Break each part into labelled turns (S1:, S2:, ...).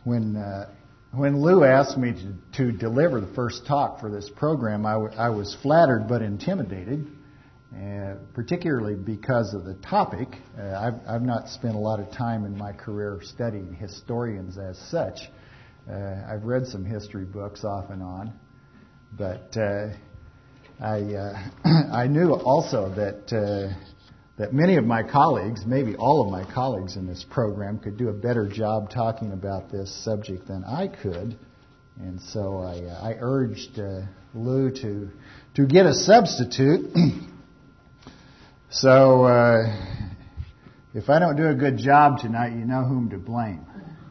S1: When Lou asked me to deliver the first talk for this program, I was flattered but intimidated, particularly because of the topic. I've not spent a lot of time in my career studying historians as such. I've read some history books off and on, but I knew also that many of my colleagues, maybe all of my colleagues in this program, could do a better job talking about this subject than I could. And so I urged Lou to get a substitute. So if I don't do a good job tonight, you know whom to blame.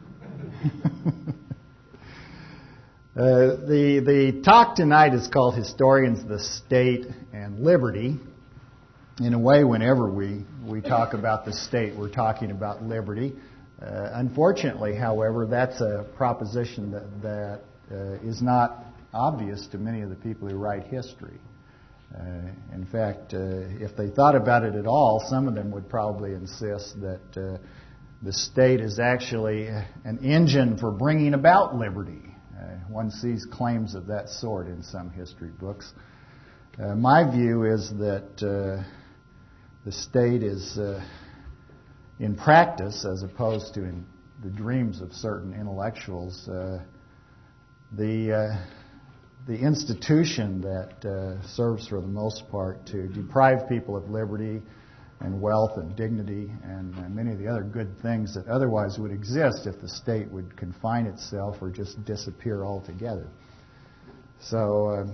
S1: The talk tonight is called Historians, the State, and Liberty. In a way, whenever we talk about the state, we're talking about liberty. Unfortunately, however, that's a proposition that is not obvious to many of the people who write history. In fact, if they thought about it at all, some of them would probably insist that the state is actually an engine for bringing about liberty. One sees claims of that sort in some history books. My view is that the state is, in practice, as opposed to in the dreams of certain intellectuals, the institution that serves for the most part to deprive people of liberty and wealth and dignity and many of the other good things that otherwise would exist if the state would confine itself or just disappear altogether. So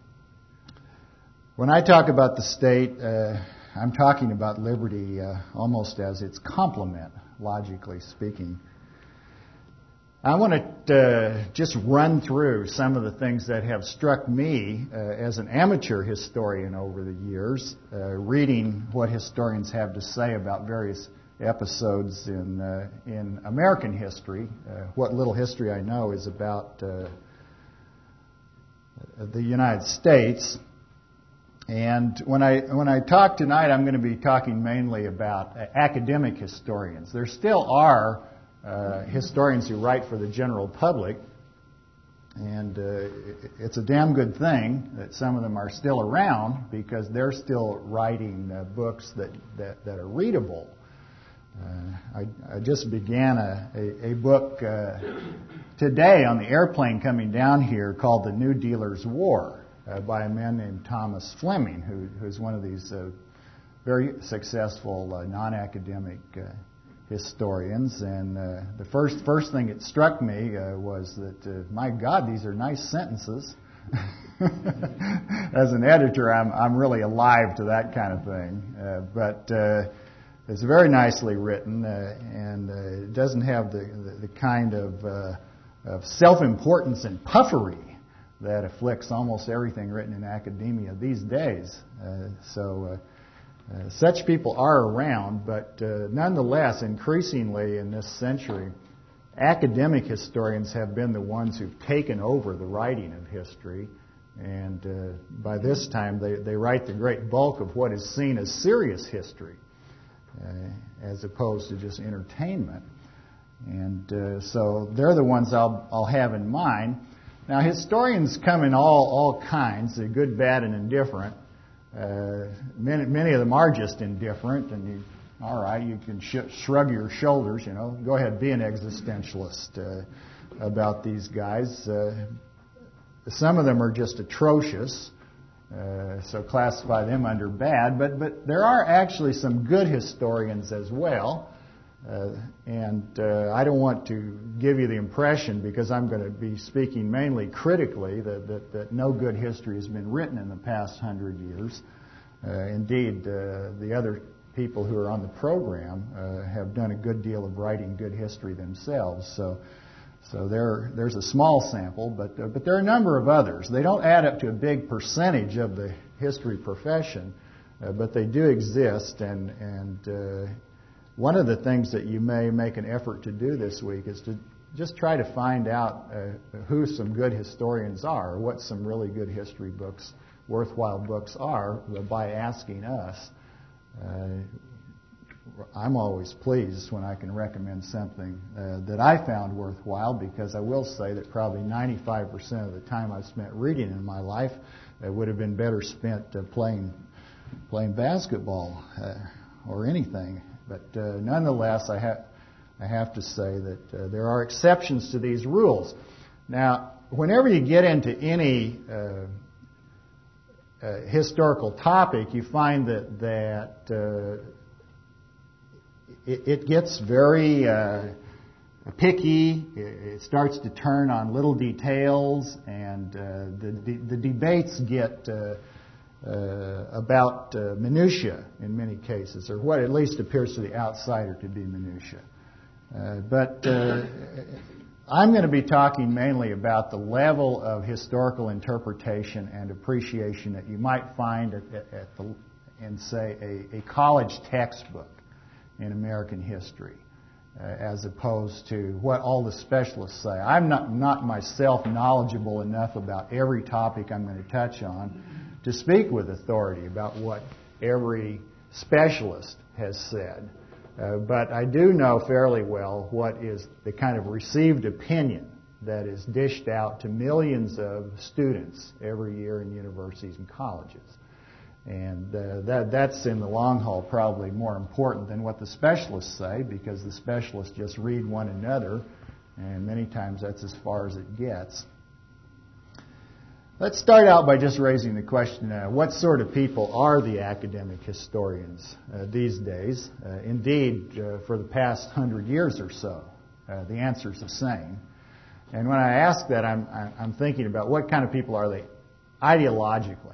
S1: when I talk about the state, I'm talking about liberty almost as its complement, logically speaking. I want to just run through some of the things that have struck me as an amateur historian over the years, reading what historians have to say about various episodes in American history. What little history I know is about the United States. And when I talk tonight, I'm going to be talking mainly about academic historians. There still are historians who write for the general public, and it's a damn good thing that some of them are still around because they're still writing books that are readable. I just began a book today on the airplane coming down here called The New Dealer's War by a man named Thomas Fleming, who's one of these very successful non-academic historians. And the first thing that struck me was that, my God, these are nice sentences. As an editor, I'm really alive to that kind of thing. But it's very nicely written, and it doesn't have the kind of self-importance and puffery that afflicts almost everything written in academia these days. Such people are around, but nonetheless, increasingly in this century, academic historians have been the ones who've taken over the writing of history, and by this time they write the great bulk of what is seen as serious history, as opposed to just entertainment. And so they're the ones I'll have in mind. Now, historians come in all kinds, they're good, bad, and indifferent. Many of them are just indifferent, and you can shrug your shoulders, go ahead, be an existentialist about these guys. Some of them are just atrocious, so classify them under bad, but there are actually some good historians as well. And I don't want to give you the impression, because I'm going to be speaking mainly critically, that no good history has been written in the past 100 years. Indeed, the other people who are on the program have done a good deal of writing good history themselves. So there's a small sample, but there are a number of others. They don't add up to a big percentage of the history profession, but they do exist, and one of the things that you may make an effort to do this week is to just try to find out who some good historians are, what some really good history books, worthwhile books are, by asking us. I'm always pleased when I can recommend something that I found worthwhile, because I will say that probably 95% of the time I've spent reading in my life would have been better spent playing basketball or anything. But nonetheless, I have to say that there are exceptions to these rules. Now, whenever you get into any historical topic, you find that it gets very picky. It starts to turn on little details, and the debates get about minutia in many cases, or what at least appears to the outsider to be minutia. But I'm going to be talking mainly about the level of historical interpretation and appreciation that you might find in, say, a college textbook in American history, as opposed to what all the specialists say. I'm not myself knowledgeable enough about every topic I'm going to touch on to speak with authority about what every specialist has said. But I do know fairly well what is the kind of received opinion that is dished out to millions of students every year in universities and colleges. And that's in the long haul probably more important than what the specialists say, because the specialists just read one another, and many times that's as far as it gets. Let's start out by just raising the question, what sort of people are the academic historians these days? Indeed, for the past 100 years or so, the answer is the same. And when I ask that, I'm thinking about what kind of people are they ideologically?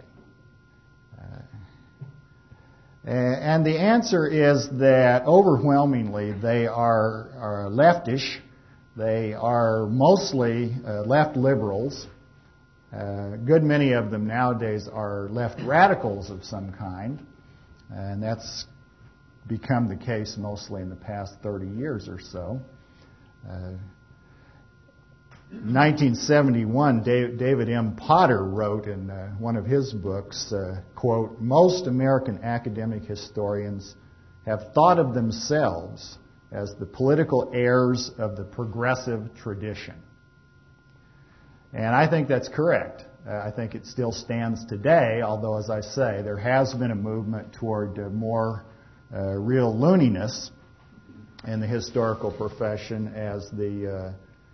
S1: And the answer is that overwhelmingly they are leftish. They are mostly left liberals. A good many of them nowadays are left radicals of some kind, and that's become the case mostly in the past 30 years or so. In 1971, David M. Potter wrote in one of his books, quote, "Most American academic historians have thought of themselves as the political heirs of the progressive tradition." And I think that's correct. I think it still stands today, although, as I say, there has been a movement toward more real looniness in the historical profession as the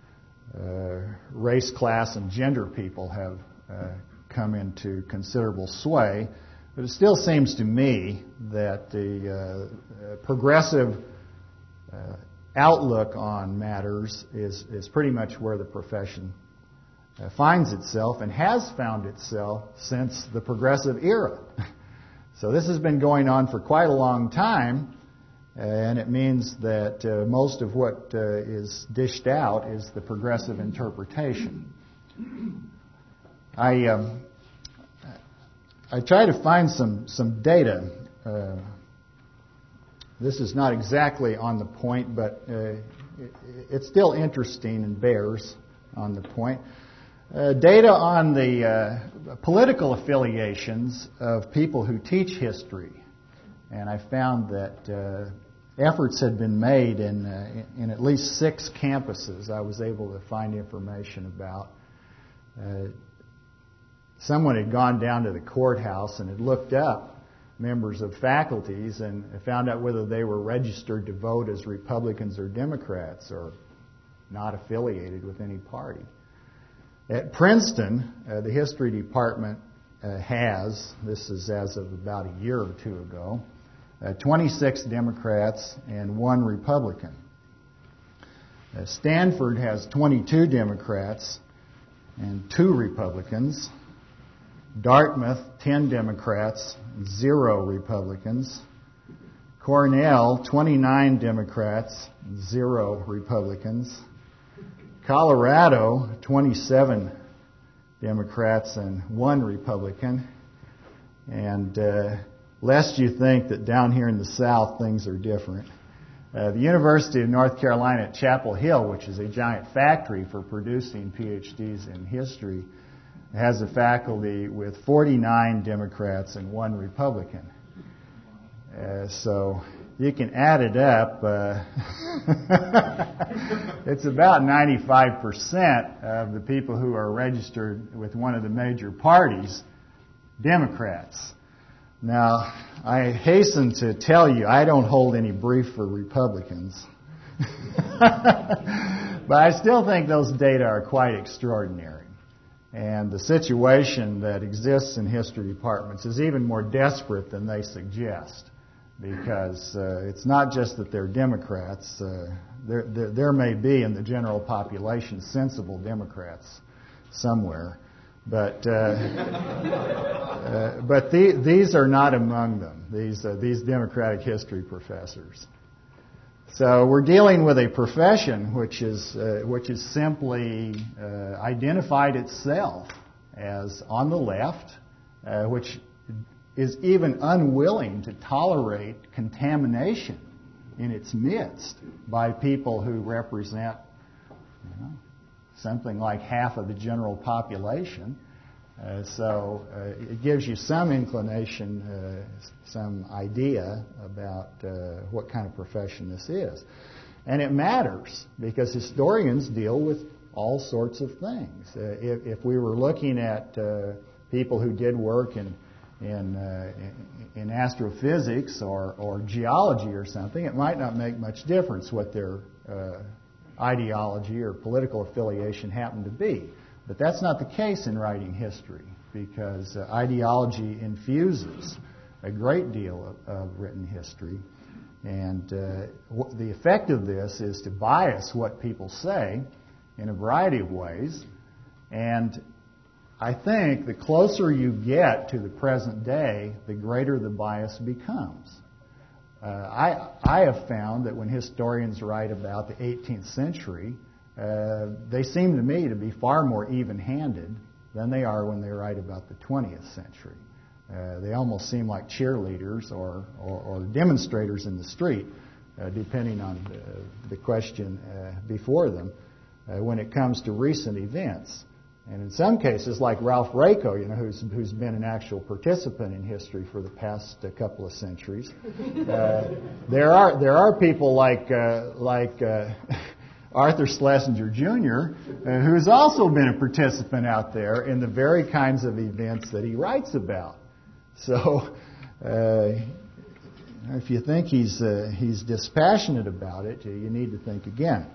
S1: race, class, and gender people have come into considerable sway. But it still seems to me that the progressive outlook on matters is pretty much where the profession finds itself and has found itself since the progressive era. So this has been going on for quite a long time, and it means that most of what is dished out is the progressive interpretation. I try to find some data. This is not exactly on the point, but it's still interesting and bears on the point. Data on the political affiliations of people who teach history. And I found that efforts had been made in at least 6 campuses I was able to find information about. Someone had gone down to the courthouse and had looked up members of faculties and found out whether they were registered to vote as Republicans or Democrats or not affiliated with any party. At Princeton, the history department has, this is as of about a year or two ago, 26 Democrats and 1 Republican. Stanford has 22 Democrats and 2 Republicans. Dartmouth, 10 Democrats, 0 Republicans. Cornell, 29 Democrats, 0 Republicans. Colorado, 27 Democrats and 1 Republican. And lest you think that down here in the South things are different, the University of North Carolina at Chapel Hill, which is a giant factory for producing PhDs in history, has a faculty with 49 Democrats and 1 Republican. So you can add it up. It's about 95% of the people who are registered with one of the major parties, Democrats. Now, I hasten to tell you, I don't hold any brief for Republicans. But I still think those data are quite extraordinary. And the situation that exists in history departments is even more desperate than they suggest. Because it's not just that they're Democrats. There may be in the general population sensible Democrats somewhere. But these are not among them, these Democratic history professors. So we're dealing with a profession which is simply identified itself as on the left, which is even unwilling to tolerate contamination in its midst by people who represent something like half of the general population. So it gives you some inclination, some idea about what kind of profession this is. And it matters because historians deal with all sorts of things. If we were looking at people who did work in astrophysics or geology or something, it might not make much difference what their ideology or political affiliation happened to be. But that's not the case in writing history, because ideology infuses a great deal of written history. And the effect of this is to bias what people say in a variety of ways. And I think the closer you get to the present day, the greater the bias becomes. I have found that when historians write about the 18th century, they seem to me to be far more even-handed than they are when they write about the 20th century. They almost seem like cheerleaders or demonstrators in the street, depending on the question before them, when it comes to recent events. And in some cases, like Ralph Raico, who's been an actual participant in history for the past couple of centuries, there are people like Arthur Schlesinger Jr., who's also been a participant out there in the very kinds of events that he writes about. So, if you think he's dispassionate about it, you need to think again.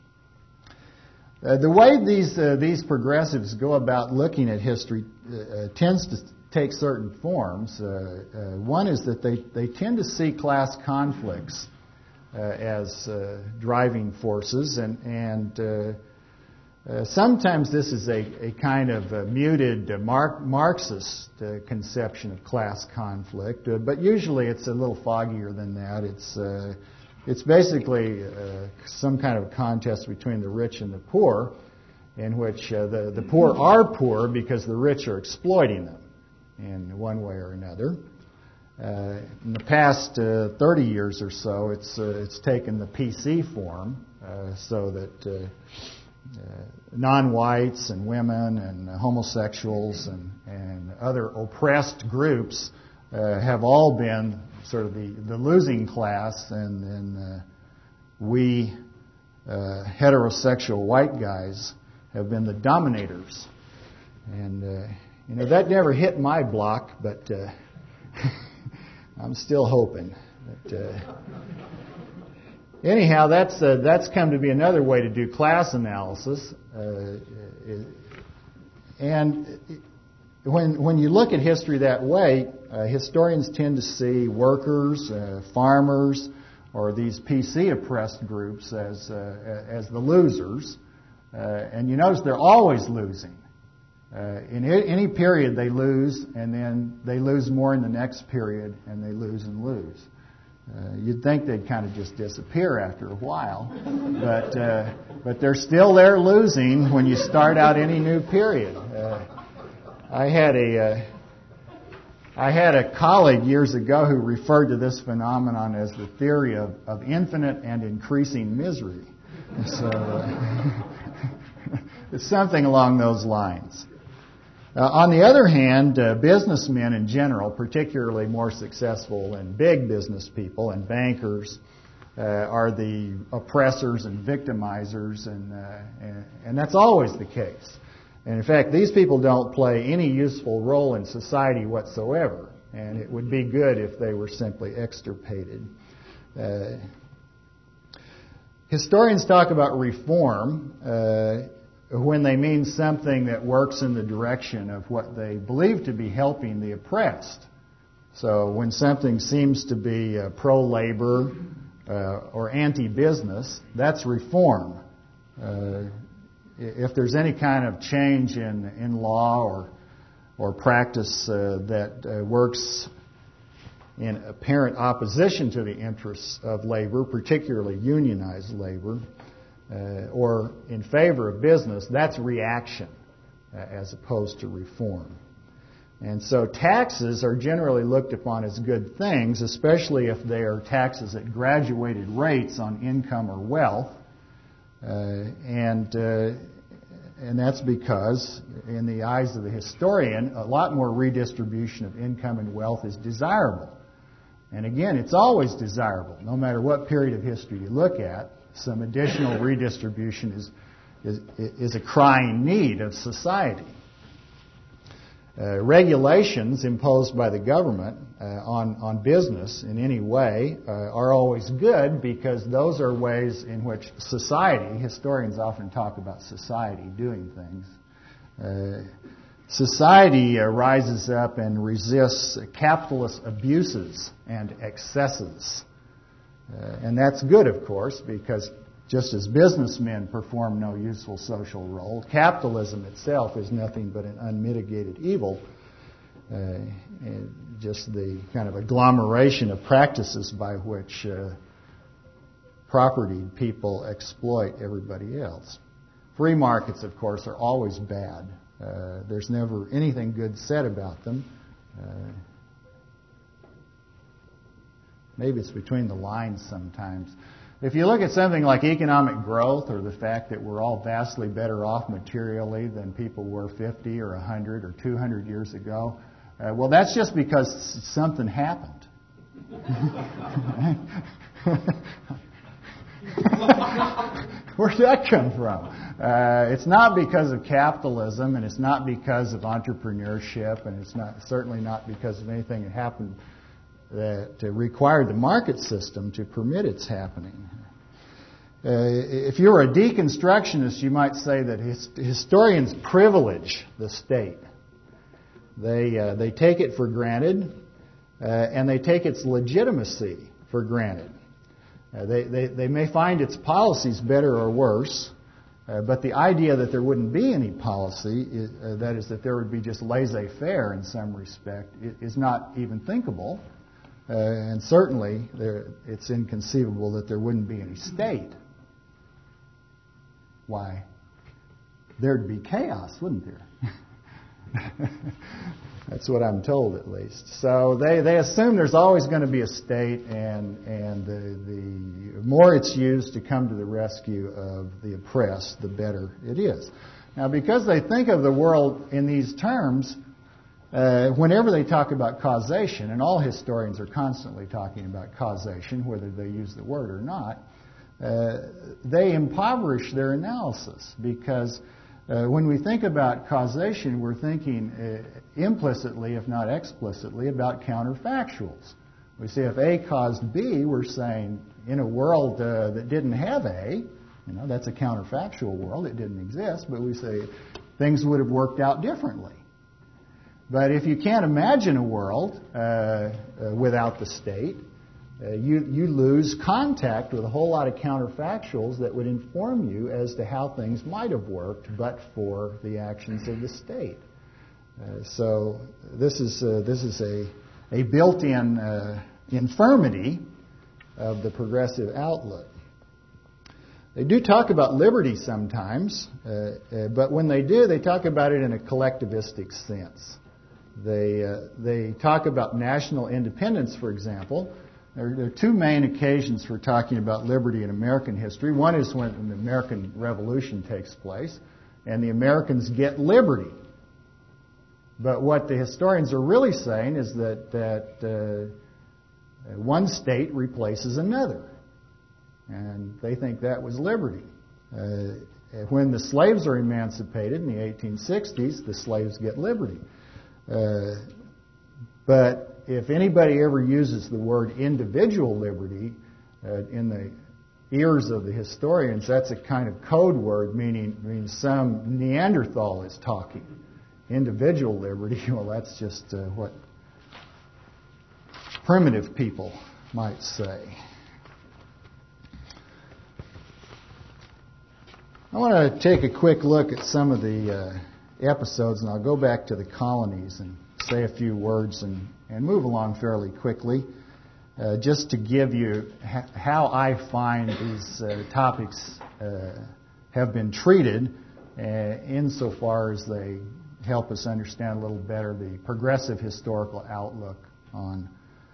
S1: The way these progressives go about looking at history tends to take certain forms. One is that they tend to see class conflicts as driving forces, and sometimes this is a kind of muted Marxist conception of class conflict, but usually it's a little foggier than that. It's basically some kind of a contest between the rich and the poor, in which the poor are poor because the rich are exploiting them in one way or another. In the past 30 years or so, it's taken the PC form, so that non-whites and women and homosexuals and other oppressed groups have all been sort of the losing class, and then we heterosexual white guys have been the dominators. And that never hit my block, but I'm still hoping. But, anyhow, that's come to be another way to do class analysis. And when you look at history that way, historians tend to see workers, farmers, or these PC oppressed groups as the losers. And you notice they're always losing. In any period they lose, and then they lose more in the next period, and they lose and lose. You'd think they'd kind of just disappear after a while, but they're still there losing when you start out any new period. I had a colleague years ago who referred to this phenomenon as the theory of infinite and increasing misery. So it's something along those lines. On the other hand, businessmen in general, particularly more successful and big business people and bankers, are the oppressors and victimizers, and that's always the case. And in fact, these people don't play any useful role in society whatsoever, and it would be good if they were simply extirpated. Historians talk about reform when they mean something that works in the direction of what they believe to be helping the oppressed. So when something seems to be pro-labor or anti-business, that's reform. If there's any kind of change in law or practice that works in apparent opposition to the interests of labor, particularly unionized labor, or in favor of business, that's reaction as opposed to reform. And so taxes are generally looked upon as good things, especially if they are taxes at graduated rates on income or wealth. And that's because, in the eyes of the historian, a lot more redistribution of income and wealth is desirable. And again, it's always desirable, no matter what period of history you look at. Some additional redistribution is a crying need of society. Regulations imposed by the government on business in any way are always good, because those are ways in which society, historians often talk about society doing things, society rises up and resists capitalist abuses and excesses. And that's good, of course, because just as businessmen perform no useful social role, capitalism itself is nothing but an unmitigated evil, just the kind of agglomeration of practices by which property people exploit everybody else. Free markets, of course, are always bad. There's never anything good said about them. Maybe it's between the lines sometimes. If you look at something like economic growth, or the fact that we're all vastly better off materially than people were 50 or 100 or 200 years ago, well, that's just because something happened. Where'd that come from? It's not because of capitalism, and it's not because of entrepreneurship, and it's certainly not because of anything that happened that required the market system to permit its happening. If you're a deconstructionist, you might say that historians privilege the state. They take it for granted, and they take its legitimacy for granted. They may find its policies better or worse, but the idea that there wouldn't be any policy, that is, that there would be just laissez-faire in some respect, is not even thinkable. And certainly, it's inconceivable that there wouldn't be any state. Why? There'd be chaos, wouldn't there? That's what I'm told, at least. So they assume there's always going to be a state, and the more it's used to come to the rescue of the oppressed, the better it is. Now, because they think of the world in these terms, whenever they talk about causation, and all historians are constantly talking about causation, whether they use the word or not, they impoverish their analysis, because when we think about causation, we're thinking implicitly, if not explicitly, about counterfactuals. We say if A caused B, we're saying in a world that didn't have A, that's a counterfactual world, it didn't exist, but we say things would have worked out differently. But if you can't imagine a world without the state, you lose contact with a whole lot of counterfactuals that would inform you as to how things might have worked but for the actions of the state. So this is a built-in infirmity of the progressive outlook. They do talk about liberty sometimes, but when they do, they talk about it in a collectivistic sense. They talk about national independence, for example. There are two main occasions for talking about liberty in American history. One is when the American Revolution takes place, and the Americans get liberty. But what the historians are really saying is that one state replaces another. And they think that was liberty. When the slaves are emancipated in the 1860s, the slaves get liberty. But if anybody ever uses the word individual liberty in the ears of the historians, that's a kind of code word meaning some Neanderthal is talking. Individual liberty, well, that's just what primitive people might say. I want to take a quick look at some of the episodes, and I'll go back to the colonies and say a few words and move along fairly quickly, just to give you how I find these topics have been treated insofar as they help us understand a little better the progressive historical outlook on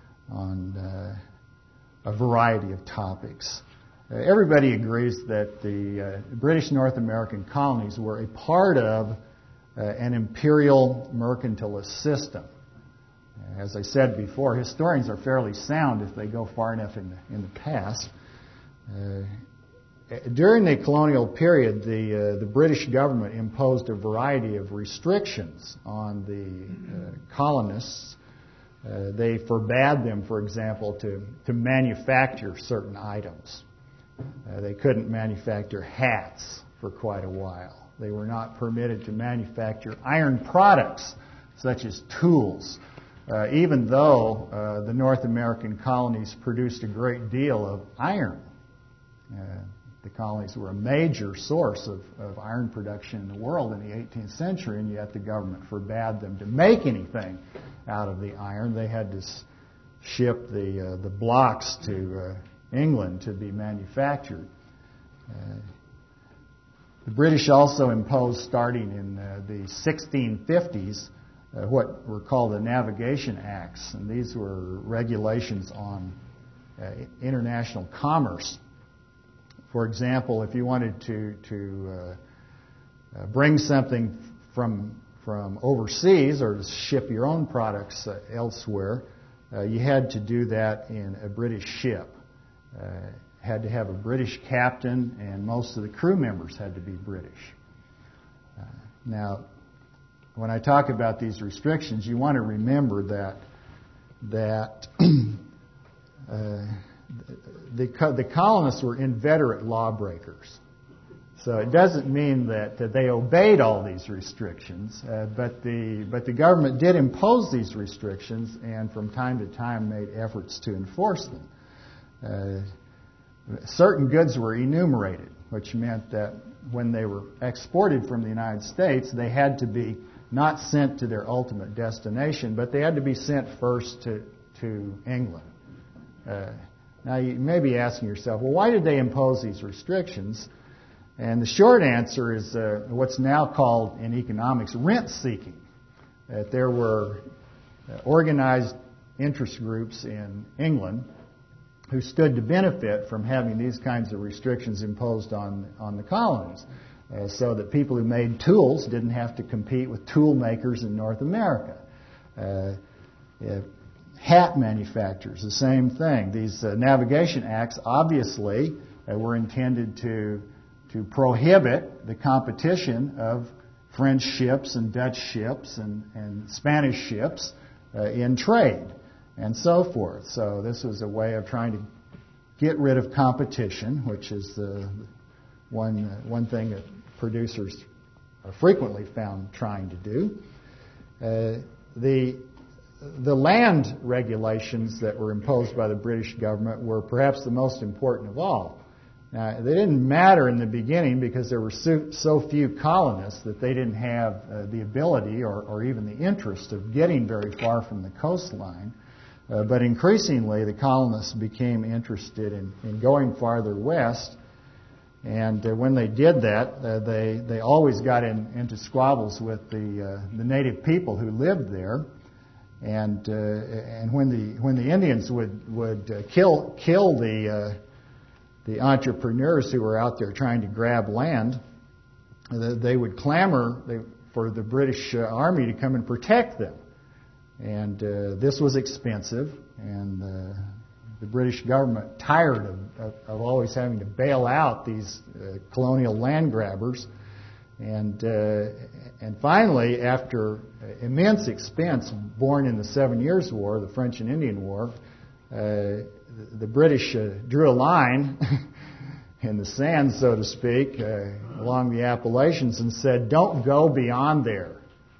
S1: a variety of topics. Everybody agrees that the British North American colonies were a part of an imperial mercantilist system. As I said before, historians are fairly sound if they go far enough in the past. During the colonial period, the British government imposed a variety of restrictions on the colonists. They forbade them, for example, to manufacture certain items. They couldn't manufacture hats for quite a while. They were not permitted to manufacture iron products, such as tools, even though the North American colonies produced a great deal of iron. The colonies were a major source of iron production in the world in the 18th century, and yet the government forbade them to make anything out of the iron. They had to ship the blocks to England to be manufactured. The British also imposed, starting in the 1650s, what were called the Navigation Acts, and these were regulations on international commerce. For example, if you wanted to bring something from overseas or to ship your own products elsewhere, you had to do that in a British ship. Had to have a British captain, and most of the crew members had to be British. Now, when I talk about these restrictions, you want to remember that the colonists were inveterate lawbreakers. So it doesn't mean that they obeyed all these restrictions, but the government did impose these restrictions, and from time to time made efforts to enforce them. Certain goods were enumerated, which meant that when they were exported from the United States, they had to be not sent to their ultimate destination, but they had to be sent first to England. Now, you may be asking yourself, well, why did they impose these restrictions? And the short answer is what's now called in economics rent-seeking. That there were organized interest groups in England who stood to benefit from having these kinds of restrictions imposed on the colonies, so that people who made tools didn't have to compete with tool makers in North America. Hat manufacturers, the same thing. These Navigation Acts obviously were intended to prohibit the competition of French ships and Dutch ships and Spanish ships in trade and so forth. So this was a way of trying to get rid of competition, which is the one thing that producers are frequently found trying to do. The land regulations that were imposed by the British government were perhaps the most important of all. Now, they didn't matter in the beginning because there were so few colonists that they didn't have the ability or even the interest of getting very far from the coastline. But increasingly, the colonists became interested in going farther west. And when they did that, they always got into squabbles with the native people who lived there. And when the Indians would kill the entrepreneurs who were out there trying to grab land, they would clamor for the British Army to come and protect them. And this was expensive, and the British government, tired of always having to bail out these colonial land grabbers, and finally, after immense expense borne in the 7 Years' War, the French and Indian War, the British drew a line in the sand, so to speak, along the Appalachians and said, don't go beyond there.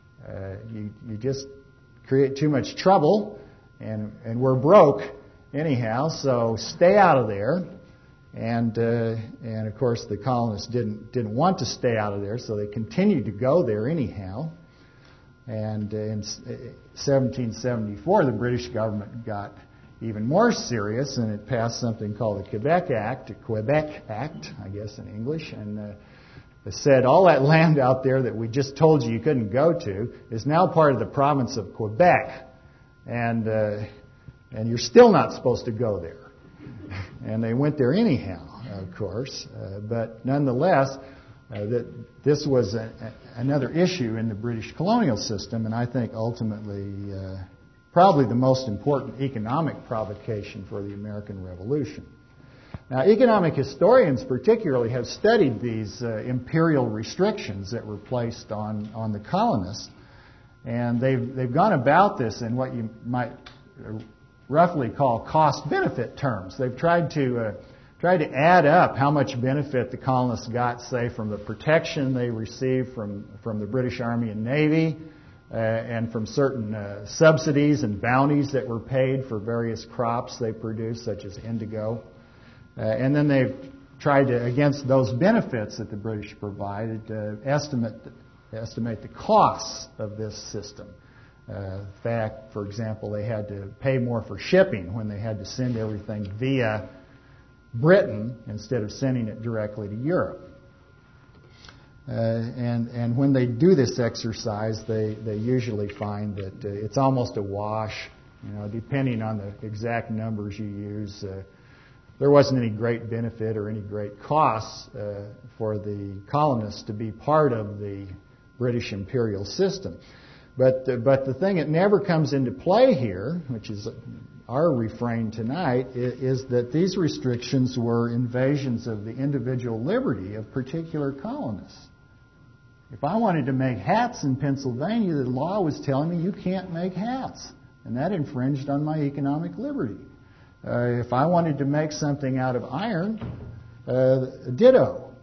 S1: You just create too much trouble, and we're broke anyhow, so stay out of there. And of course, the colonists didn't want to stay out of there, so they continued to go there anyhow. And in 1774, the British government got even more serious, and it passed something called the Quebec Act, I guess in English, and it said all that land out there that we just told you couldn't go to is now part of the province of Quebec, and you're still not supposed to go there. And they went there anyhow, of course, but nonetheless, this was another issue in the British colonial system, and I think ultimately probably the most important economic provocation for the American Revolution. Now, economic historians particularly have studied these imperial restrictions that were placed on the colonists, and they've gone about this in what you might roughly call cost-benefit terms. They've tried to add up how much benefit the colonists got, say, from the protection they received from the British Army and Navy, and from certain subsidies and bounties that were paid for various crops they produced, such as indigo. And then they've tried to, against those benefits that the British provided, estimate the costs of this system. In fact, for example, they had to pay more for shipping when they had to send everything via Britain instead of sending it directly to Europe. And when they do this exercise, they usually find that it's almost a wash. Depending on the exact numbers you use, there wasn't any great benefit or any great costs for the colonists to be part of the British imperial system. But the thing that never comes into play here, which is our refrain tonight, is that these restrictions were invasions of the individual liberty of particular colonists. If I wanted to make hats in Pennsylvania, the law was telling me you can't make hats, and that infringed on my economic liberty. If I wanted to make something out of iron, ditto.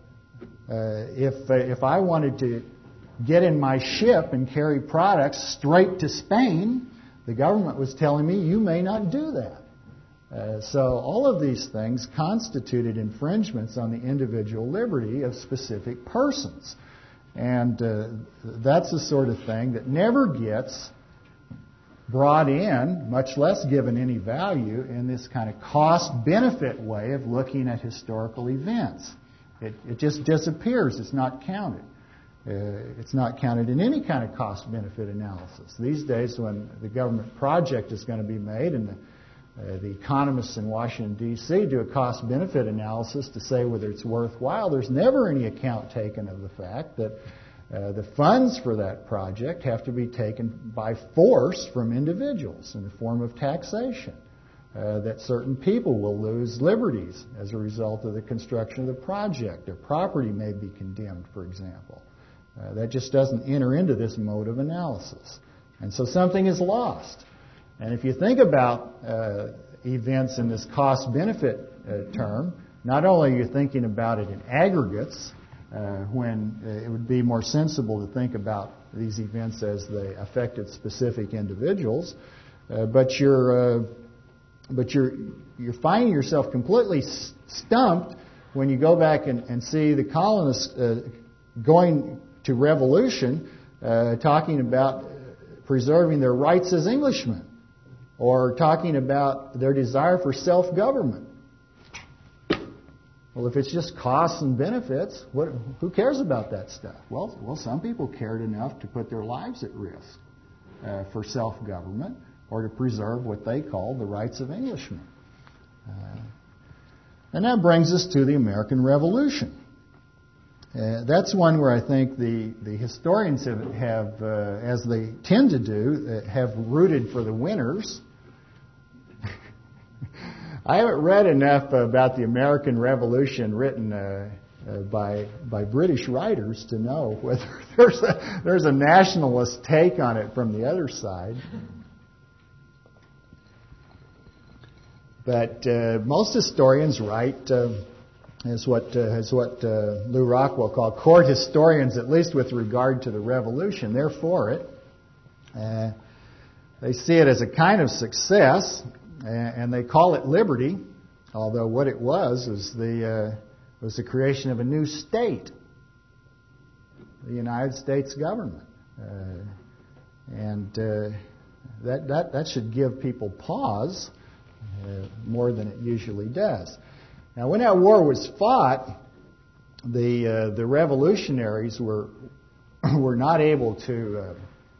S1: If I wanted to get in my ship and carry products straight to Spain, the government was telling me you may not do that. So all of these things constituted infringements on the individual liberty of specific persons. And that's the sort of thing that never gets brought in, much less given any value, in this kind of cost-benefit way of looking at historical events. It just disappears. It's not counted. It's not counted in any kind of cost-benefit analysis. These days, when the government project is going to be made and the economists in Washington, D.C. do a cost-benefit analysis to say whether it's worthwhile, there's never any account taken of the fact that the funds for that project have to be taken by force from individuals in the form of taxation, that certain people will lose liberties as a result of the construction of the project. Their property may be condemned, for example. That just doesn't enter into this mode of analysis. And so something is lost. And if you think about events in this cost-benefit term, not only are you thinking about it in aggregates, when it would be more sensible to think about these events as they affected specific individuals, but you're finding yourself completely stumped when you go back and see the colonists going to revolution, talking about preserving their rights as Englishmen, or talking about their desire for self-government. Well, if it's just costs and benefits, who cares about that stuff? Well, some people cared enough to put their lives at risk for self-government or to preserve what they called the rights of Englishmen. And that brings us to the American Revolution. That's one where I think the historians have as they tend to do, have rooted for the winners. I haven't read enough about the American Revolution written by British writers to know whether there's a nationalist take on it from the other side. But most historians write, as what Lew Rockwell called court historians, at least with regard to the Revolution. They're for it. They see it as a kind of success, and they call it liberty, although what it was the creation of a new state, the United States government. And that should give people pause more than it usually does. Now, when that war was fought, the revolutionaries were not able to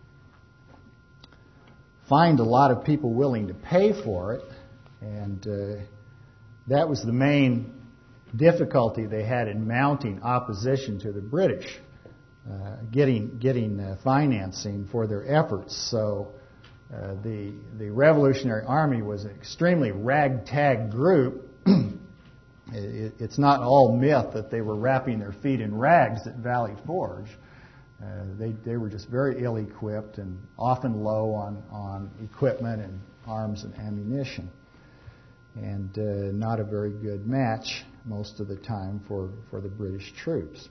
S1: find a lot of people willing to pay for it, and that was the main difficulty they had in mounting opposition to the British, getting financing for their efforts. So the Revolutionary Army was an extremely ragtag group. It's not all myth that they were wrapping their feet in rags at Valley Forge. They were just very ill-equipped and often low on equipment and arms and ammunition, and not a very good match most of the time for the British troops.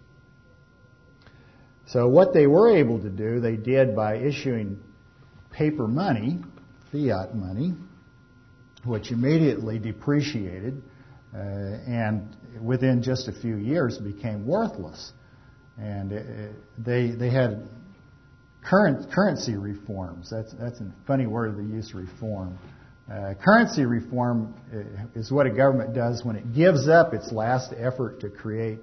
S1: So what they were able to do, they did by issuing paper money, fiat money, which immediately depreciated and within just a few years became worthless. And they had currency reforms. That's a funny word they use, reform. Currency reform is what a government does when it gives up its last effort to create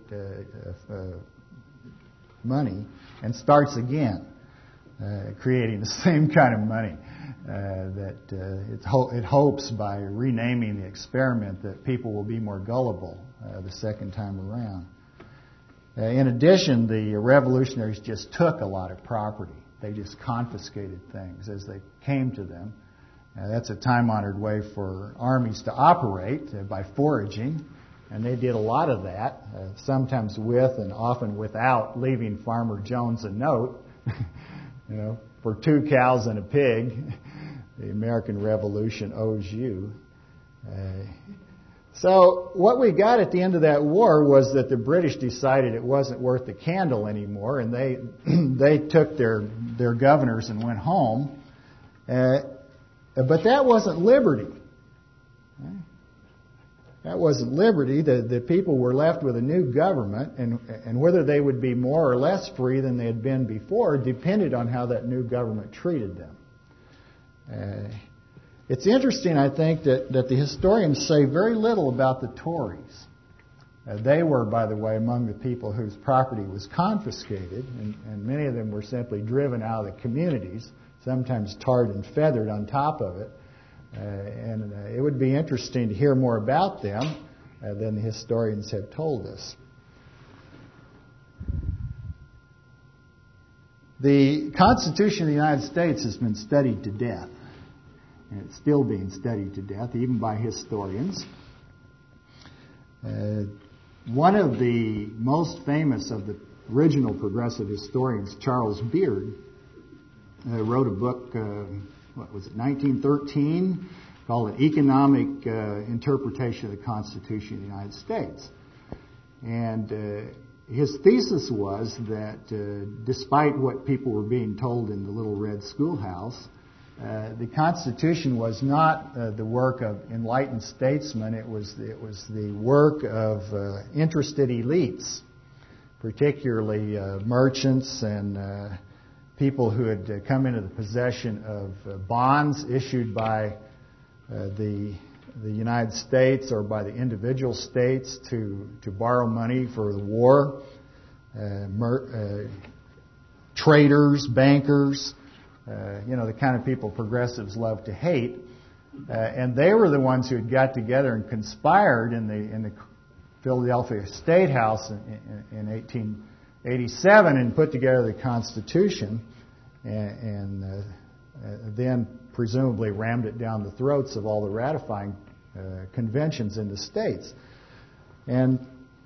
S1: money and starts again, creating the same kind of money that it hopes by renaming the experiment that people will be more gullible the second time around. In addition, the revolutionaries just took a lot of property. They just confiscated things as they came to them. That's a time-honored way for armies to operate, by foraging, and they did a lot of that, sometimes with and often without leaving Farmer Jones a note. For 2 cows and a pig, the American Revolution owes you. So what we got at the end of that war was that the British decided it wasn't worth the candle anymore, and they took their governors and went home. But that wasn't liberty. That wasn't liberty. The people were left with a new government, and whether they would be more or less free than they had been before depended on how that new government treated them. It's interesting, I think, that the historians say very little about the Tories. They were, by the way, among the people whose property was confiscated, and many of them were simply driven out of the communities, sometimes tarred and feathered on top of it. And it would be interesting to hear more about them than the historians have told us. The Constitution of the United States has been studied to death, and it's still being studied to death, even by historians. One of the most famous of the original progressive historians, Charles Beard, wrote a book, 1913, called An Economic Interpretation of the Constitution of the United States. And his thesis was that despite what people were being told in the Little Red Schoolhouse, the Constitution was not the work of enlightened statesmen. It was the work of interested elites, particularly merchants and people who had come into the possession of bonds issued by the United States or by the individual states to borrow money for the war, traders, bankers, the kind of people progressives love to hate. And they were the ones who had got together and conspired in the Philadelphia State House in 1887 and put together the Constitution, and then presumably rammed it down the throats of all the ratifying conventions in the states. And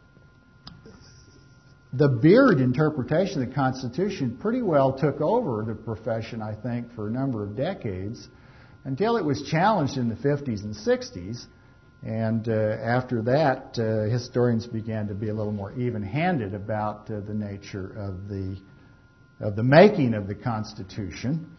S1: the Beard interpretation of the Constitution pretty well took over the profession, I think, for a number of decades, until it was challenged in the 50s and 60s. And after that, historians began to be a little more even-handed about the nature of the making of the Constitution.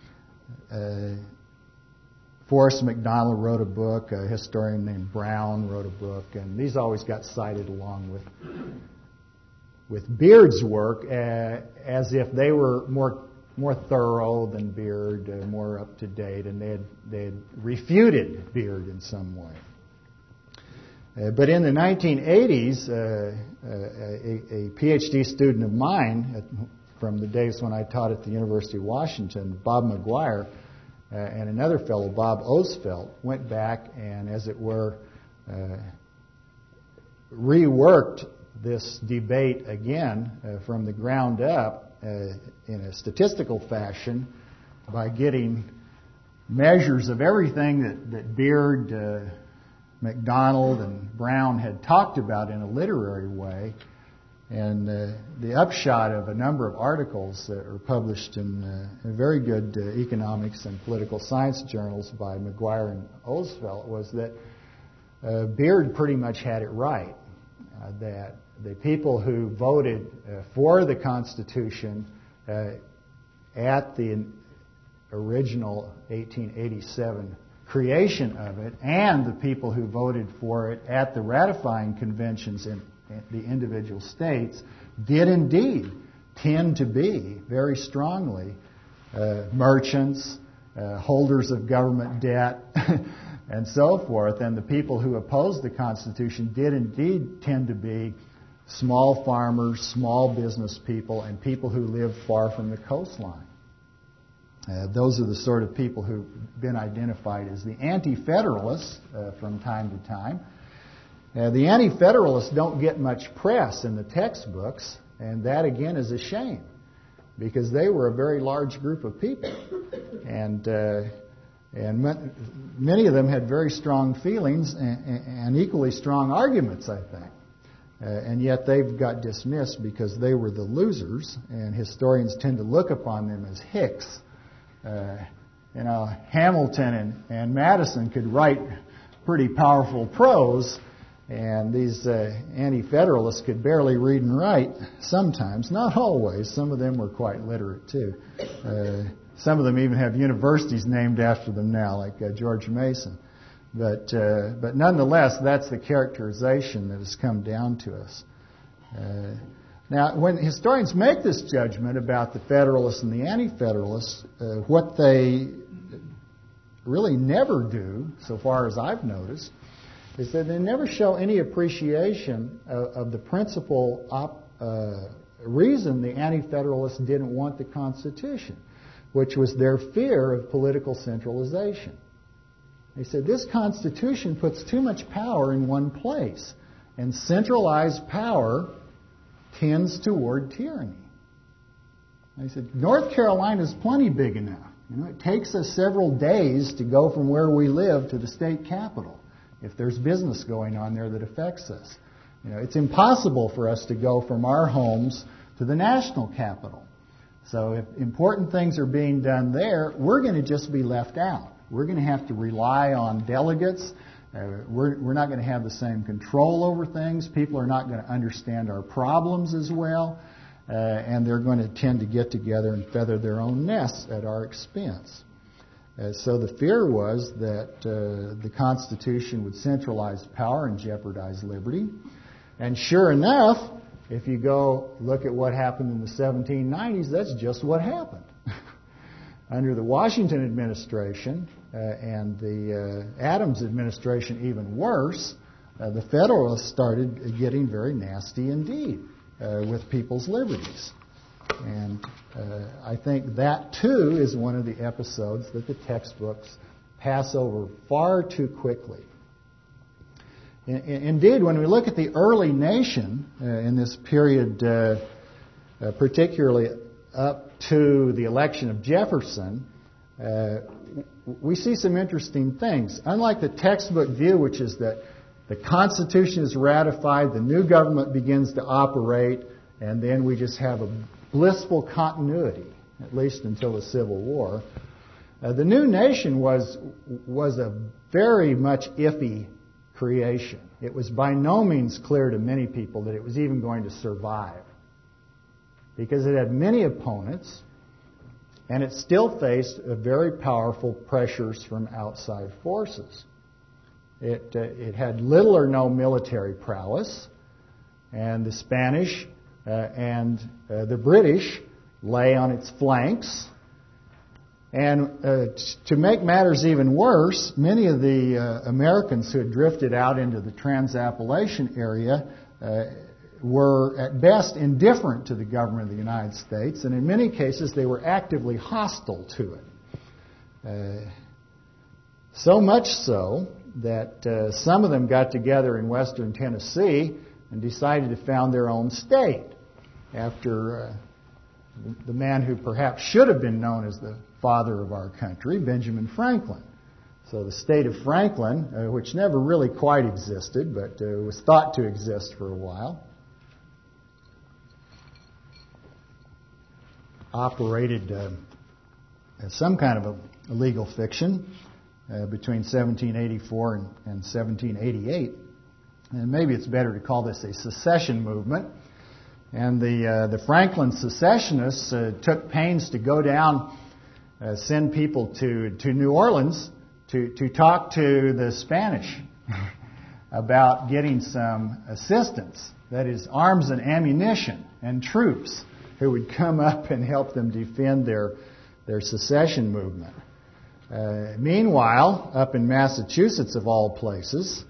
S1: Forrest McDonald wrote a book. A historian named Brown wrote a book, and these always got cited along with Beard's work as if they were more thorough than Beard, more up to date, and they had refuted Beard in some way. But in the 1980s, a PhD student of mine from the days when I taught at the University of Washington, Bob McGuire, and another fellow, Bob Osfeld, went back and, as it were, reworked this debate again from the ground up in a statistical fashion by getting measures of everything that Beard, McDonald, and Brown had talked about in a literary way. And the upshot of a number of articles that are published in very good economics and political science journals by McGuire and Osfeld was that Beard pretty much had it right, that the people who voted for the Constitution at the original 1887 creation of it, and the people who voted for it at the ratifying conventions in the individual states, did indeed tend to be very strongly merchants, holders of government debt, and so forth. And the people who opposed the Constitution did indeed tend to be small farmers, small business people, and people who lived far from the coastline. Those are the sort of people who've been identified as the Anti-Federalists from time to time. The Anti-Federalists don't get much press in the textbooks, and that again is a shame, because they were a very large group of people, and many of them had very strong feelings and equally strong arguments, I think. And yet they've got dismissed because they were the losers, and historians tend to look upon them as hicks. Hamilton and Madison could write pretty powerful prose, and these Anti-Federalists could barely read and write sometimes, not always. Some of them were quite literate too. Some of them even have universities named after them now, like George Mason. But nonetheless, that's the characterization that has come down to us. Now, when historians make this judgment about the Federalists and the Anti-Federalists, what they really never do, so far as I've noticed, is that they never show any appreciation of the principal reason the Anti-Federalists didn't want the Constitution, which was their fear of political centralization. They said, this Constitution puts too much power in one place, and centralized power tends toward tyranny. They said, North Carolina is plenty big enough. It takes us several days to go from where we live to the state capital if there's business going on there that affects us. It's impossible for us to go from our homes to the national capital. So if important things are being done there, we're going to just be left out. We're going to have to rely on delegates. We're not going to have the same control over things. People are not going to understand our problems as well. And they're going to tend to get together and feather their own nests at our expense. So the fear was that the Constitution would centralize power and jeopardize liberty. And sure enough, if you go look at what happened in the 1790s, that's just what happened. Under the Washington administration and the Adams administration, even worse, the Federalists started getting very nasty indeed with people's liberties. And I think that, too, is one of the episodes that the textbooks pass over far too quickly. Indeed, when we look at the early nation in this period particularly up to the election of Jefferson, we see some interesting things. Unlike the textbook view, which is that the Constitution is ratified, the new government begins to operate, and then we just have a blissful continuity, at least until the Civil War. The new nation was a very much iffy creation. It was by no means clear to many people that it was even going to survive, because it had many opponents, and it still faced very powerful pressures from outside forces. It had little or no military prowess, and the Spanish and the British lay on its flanks. And to make matters even worse, many of the Americans who had drifted out into the Trans-Appalachian area were at best indifferent to the government of the United States, and in many cases they were actively hostile to it. So much so that some of them got together in western Tennessee and decided to found their own state after the man who perhaps should have been known as the father of our country, Benjamin Franklin. So the state of Franklin, which never really quite existed, but was thought to exist for a while, operated as some kind of a legal fiction between 1784 and 1788. And maybe it's better to call this a secession movement. And the Franklin secessionists took pains to go down, send people to New Orleans to talk to the Spanish about getting some assistance, that is, arms and ammunition and troops who would come up and help them defend their secession movement. Meanwhile, up in Massachusetts, of all places,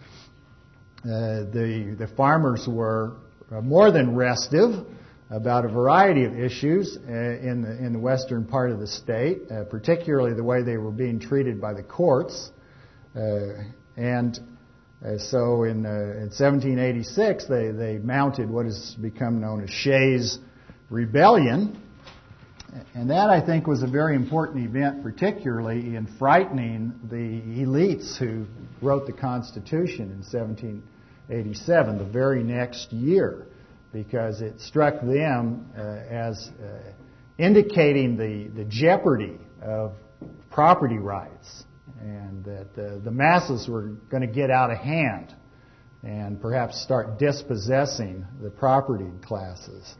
S1: the farmers were more than restive about a variety of issues in the western part of the state, particularly the way they were being treated by the courts. So in 1786, they mounted what has become known as Shays' Rebellion. And that, I think, was a very important event, particularly in frightening the elites who wrote the Constitution in 1787, the very next year, because it struck them as indicating the jeopardy of property rights, and that the masses were going to get out of hand and perhaps start dispossessing the property classes.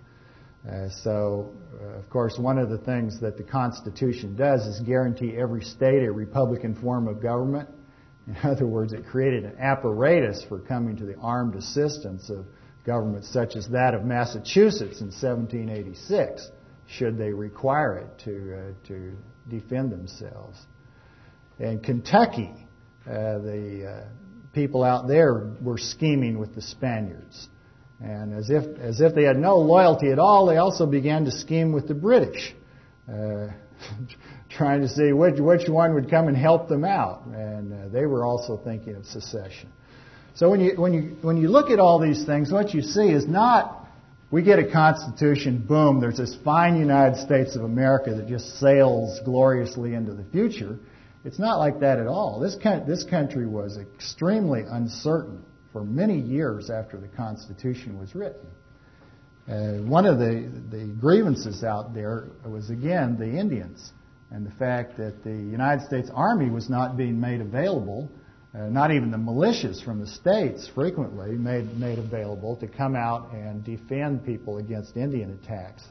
S1: Of course, one of the things that the Constitution does is guarantee every state a Republican form of government. In other words, it created an apparatus for coming to the armed assistance of governments such as that of Massachusetts in 1786, should they require it to defend themselves. In Kentucky, the people out there were scheming with the Spaniards. And as if they had no loyalty at all, they also began to scheme with the British, trying to see which one would come and help them out. And they were also thinking of secession. So when you look at all these things, what you see is not we get a Constitution, boom, there's this fine United States of America that just sails gloriously into the future. It's not like that at all. This country was extremely uncertain for many years after the Constitution was written. One of the grievances out there was, again, the Indians, and the fact that the United States Army was not being made available, not even the militias from the states frequently made available to come out and defend people against Indian attacks.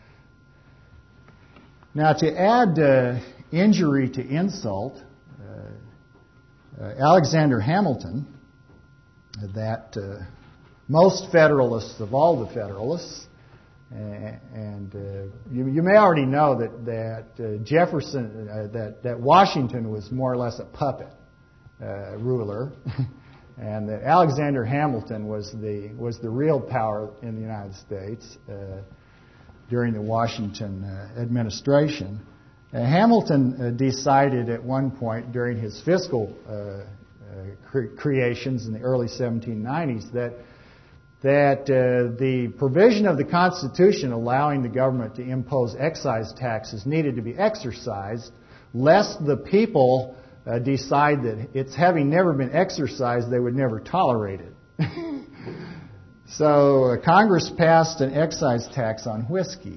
S1: Now, to add injury to insult, Alexander Hamilton, that most Federalists of all the Federalists, and you may already know that Jefferson, that Washington was more or less a puppet ruler, and that Alexander Hamilton was the real power in the United States during the Washington administration. Hamilton decided at one point during his fiscal creations in the early 1790s that that the provision of the Constitution allowing the government to impose excise taxes needed to be exercised, lest the people decide that it's having never been exercised, they would never tolerate it. So Congress passed an excise tax on whiskey.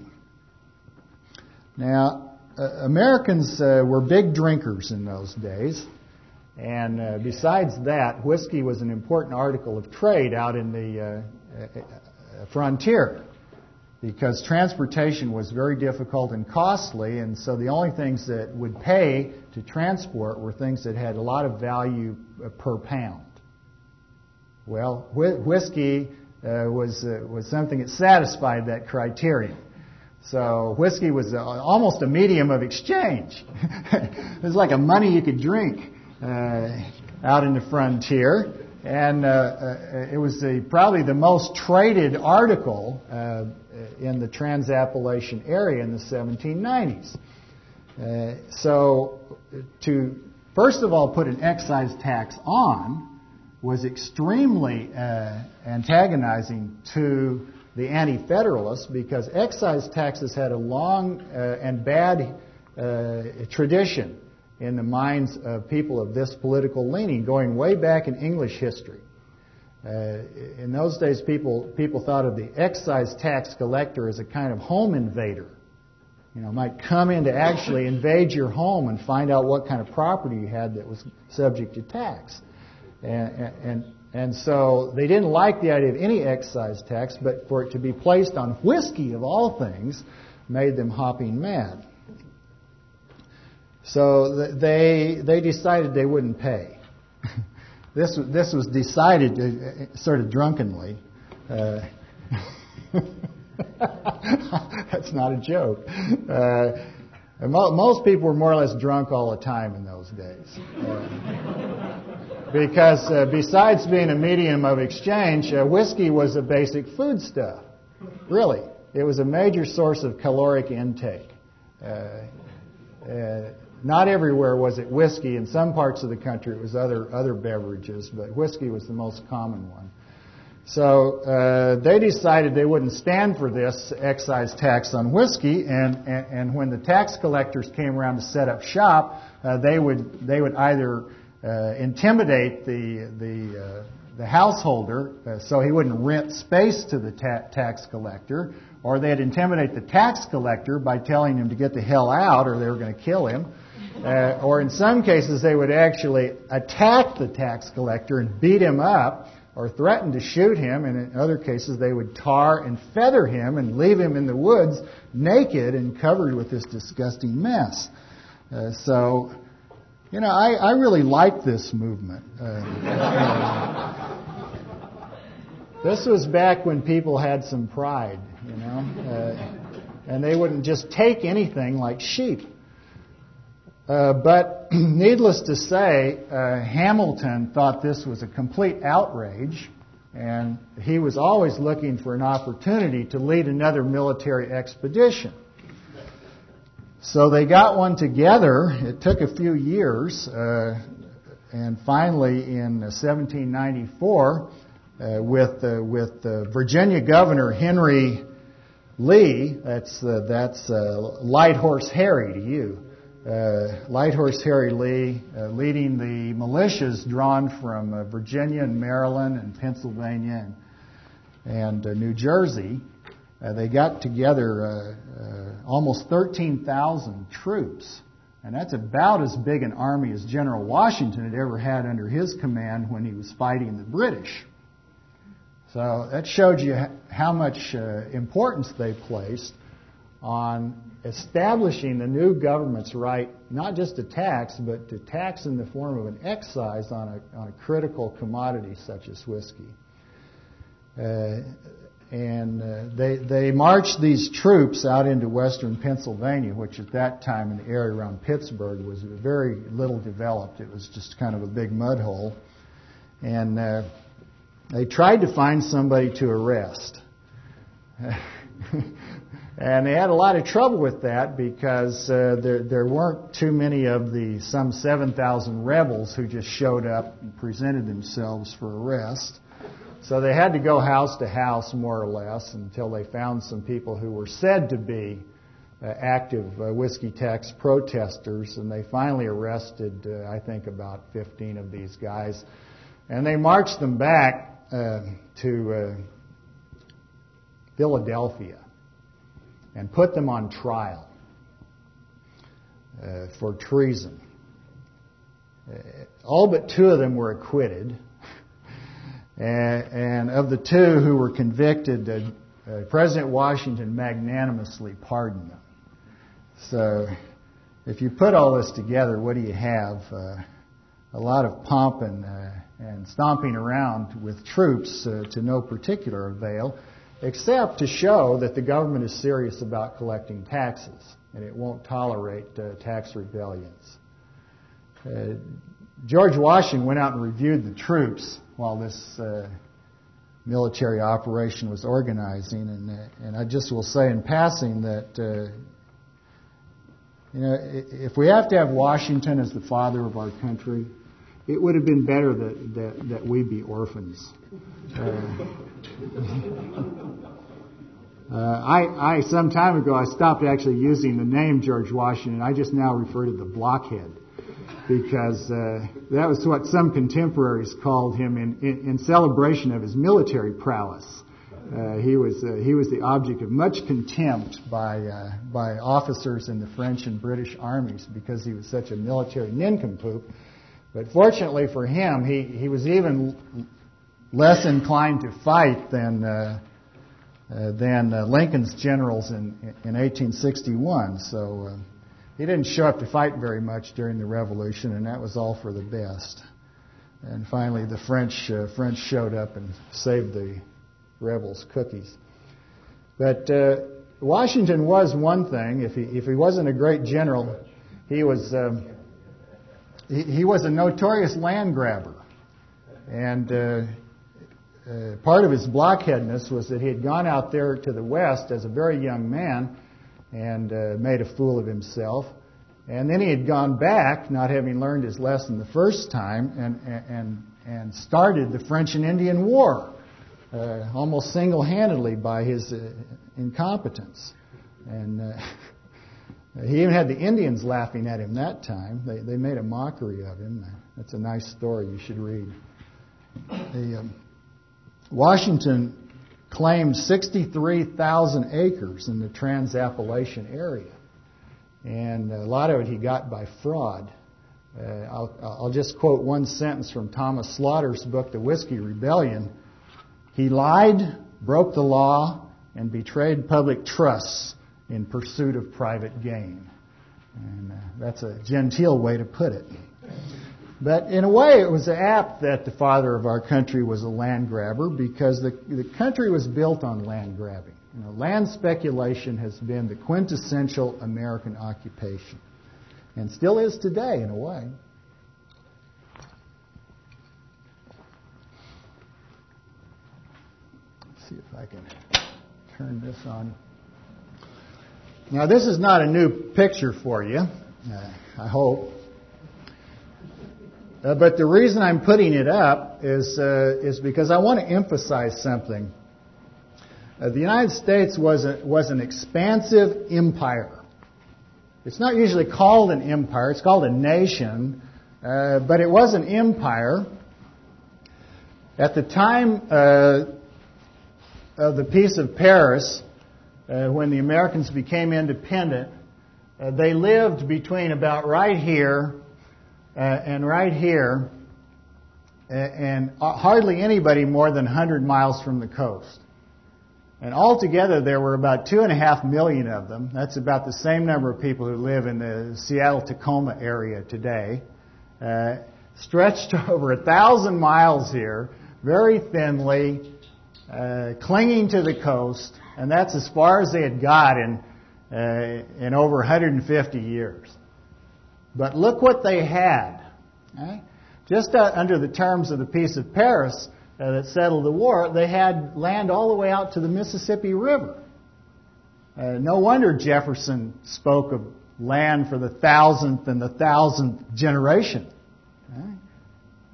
S1: Now, Americans were big drinkers in those days. And besides that, whiskey was an important article of trade out in the frontier because transportation was very difficult and costly, and so the only things that would pay to transport were things that had a lot of value per pound. Well, whiskey was something that satisfied that criterion. So whiskey was almost a medium of exchange. It was like a money you could drink out in the frontier, and it was probably the most traded article in the Trans-Appalachian area in the 1790s. So to first of all put an excise tax on was extremely antagonizing to the Anti-Federalists because excise taxes had a long and bad tradition in the minds of people of this political leaning, going way back in English history. In those days, people thought of the excise tax collector as a kind of home invader. Might come in to actually invade your home and find out what kind of property you had that was subject to tax. And so they didn't like the idea of any excise tax, but for it to be placed on whiskey, of all things, made them hopping mad. So they decided they wouldn't pay. This was decided sort of drunkenly. That's not a joke. Most people were more or less drunk all the time in those days. Because besides being a medium of exchange, whiskey was a basic foodstuff. Really. It was a major source of caloric intake. Not everywhere was it whiskey. In some parts of the country it was other beverages, but whiskey was the most common one. So they decided they wouldn't stand for this excise tax on whiskey, and when the tax collectors came around to set up shop, they would either intimidate the householder so he wouldn't rent space to the tax collector, or they'd intimidate the tax collector by telling him to get the hell out or they were going to kill him. Or in some cases they would actually attack the tax collector and beat him up or threaten to shoot him, and in other cases they would tar and feather him and leave him in the woods naked and covered with this disgusting mess. So I really like this movement. This was back when people had some pride, and they wouldn't just take anything like sheep. But needless to say, Hamilton thought this was a complete outrage, and he was always looking for an opportunity to lead another military expedition. So they got one together. It took a few years, and finally in 1794, with Virginia Governor Henry Lee, that's Light Horse Harry to you. Light Horse Harry Lee, leading the militias drawn from Virginia and Maryland and Pennsylvania and New Jersey. They got together almost 13,000 troops, and that's about as big an army as General Washington had ever had under his command when he was fighting the British. So that showed you how much importance they placed on establishing the new government's right not just to tax, but to tax in the form of an excise on a critical commodity such as whiskey. And they marched these troops out into western Pennsylvania, which at that time in the area around Pittsburgh was very little developed. It was just kind of a big mud hole. And they tried to find somebody to arrest. And they had a lot of trouble with that because there weren't too many of the some 7,000 rebels who just showed up and presented themselves for arrest. So they had to go house to house, more or less, until they found some people who were said to be active whiskey tax protesters, and they finally arrested, I think, about 15 of these guys. And they marched them back to Philadelphia and put them on trial for treason. All but 2 of them were acquitted. And of the 2 who were convicted, President Washington magnanimously pardoned them. So if you put all this together, what do you have? A lot of pomp and stomping around with troops to no particular avail, except to show that the government is serious about collecting taxes, and it won't tolerate tax rebellions. George Washington went out and reviewed the troops while this military operation was organizing, and I just will say in passing that if we have to have Washington as the father of our country, it would have been better that we be orphans. I some time ago I stopped actually using the name George Washington. I just now refer to the blockhead, because that was what some contemporaries called him in celebration of his military prowess. He was the object of much contempt by officers in the French and British armies because he was such a military nincompoop. But fortunately for him, he was even less inclined to fight than Lincoln's generals in 1861. So he didn't show up to fight very much during the Revolution, and that was all for the best. And finally, the French showed up and saved the rebels' cookies. But Washington was one thing. If he wasn't a great general, he was a notorious land grabber. And part of his blockheadedness was that he had gone out there to the West as a very young man and made a fool of himself. And then he had gone back, not having learned his lesson the first time, and started the French and Indian War, almost single-handedly by his incompetence. And he even had the Indians laughing at him that time. They made a mockery of him. That's a nice story you should read. Washington claimed 63,000 acres in the Trans-Appalachian area. And a lot of it he got by fraud. I'll just quote one sentence from Thomas Slaughter's book, The Whiskey Rebellion. He lied, broke the law, and betrayed public trusts in pursuit of private gain. And that's a genteel way to put it. But in a way, it was apt that the father of our country was a land grabber, because the country was built on land grabbing. Land speculation has been the quintessential American occupation, and still is today in a way. Let's see if I can turn this on. Now, this is not a new picture for you, I hope. But the reason I'm putting it up is because I want to emphasize something. The United States was an expansive empire. It's not usually called an empire. It's called a nation. But it was an empire. At the time of the Peace of Paris, when the Americans became independent, they lived between about right here and right here, and hardly anybody more than 100 miles from the coast. And altogether, there were about 2.5 million of them. That's about the same number of people who live in the Seattle-Tacoma area today. Stretched over 1,000 miles here, very thinly, clinging to the coast, and that's as far as they had got in over 150 years. But look what they had. Right? Just under the terms of the Peace of Paris that settled the war, they had land all the way out to the Mississippi River. No wonder Jefferson spoke of land for the 1,000th and the 1,000th generation. Right?